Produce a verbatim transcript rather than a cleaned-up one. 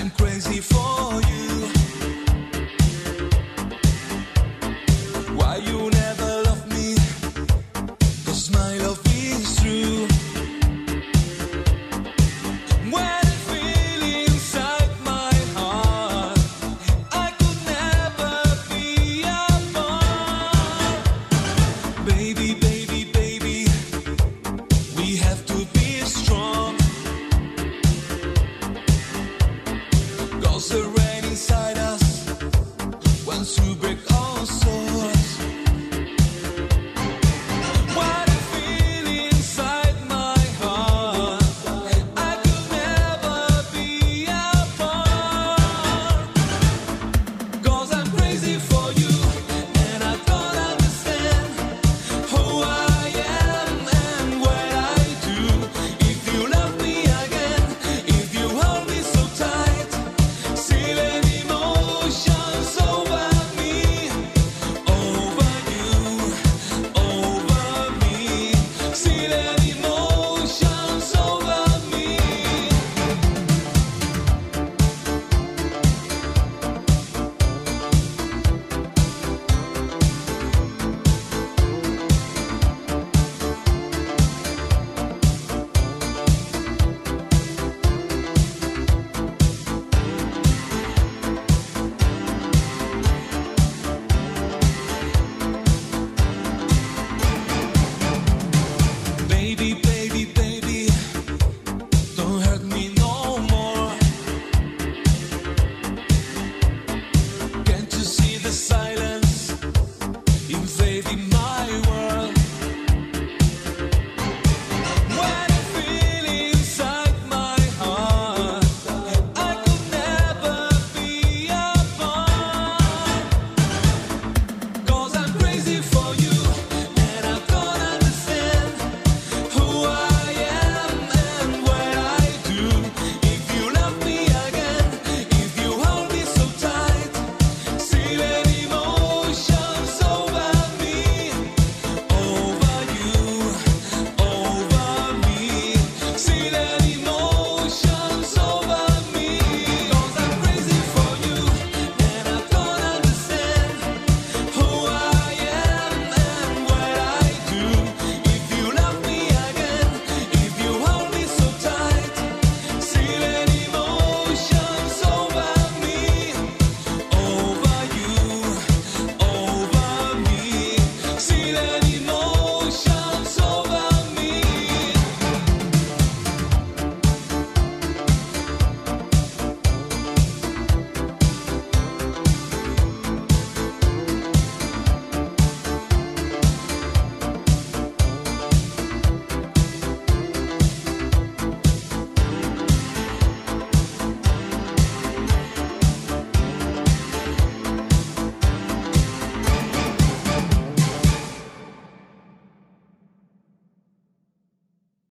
I'm crazy for you. Why you never love me? 'Cause my love is true. When I feel inside my heart, I could never be apart. Baby, baby, baby, we have to be strong. 'Cause the rain inside us wants to break our souls.